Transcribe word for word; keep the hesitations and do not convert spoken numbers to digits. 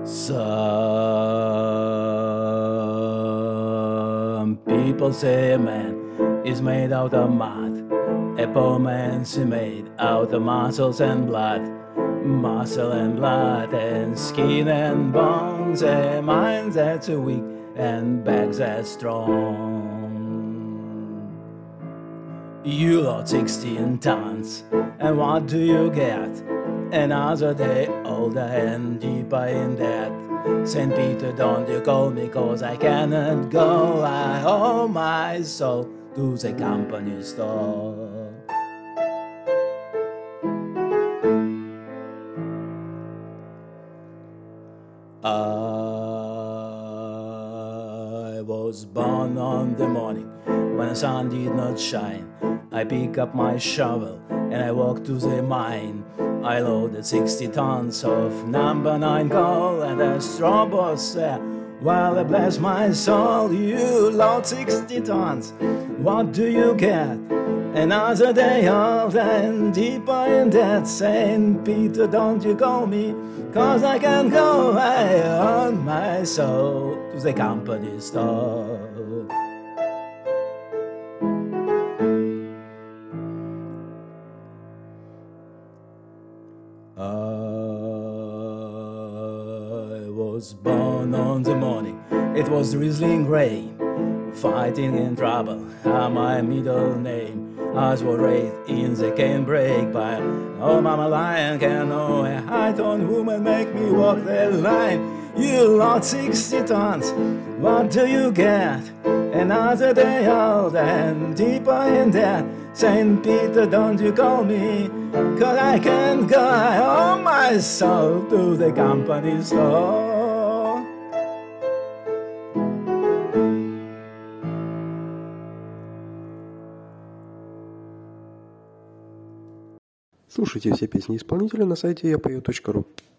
Some people say a man is made out of mud. A poor man's made out of muscles and blood. Muscle and blood and skin and bones. A mind that's weak and back that's strong. You load sixteen tons, and what do you get? Another day older and deeper in debt. Saint Peter, don't you call me, cause I cannot go. I owe my soul to the company store. I was born on the morning when the sun did not shine. I pick up my shovel and I walk to the mine. I loaded sixty tons of number nine coal, and the straw was there. Well, bless my soul, you load sixty tons. What do you get? Another day old and deeper in debt. Saint Peter, don't you call me, cause I can't go. I own my soul to the company store. I was born on the morning, it was drizzling rain. Fighting in trouble, ah, my middle name. I was raised in the canebrake by oh, Mama Lion can know a high-toned woman make me walk the line. You load sixty tons, what do you get? Another day old and deeper in debt. Saint Peter, don't you call me, cause I can't go. I owe my soul to the company store. Слушайте все песни исполнителя на сайте я пою точка ру.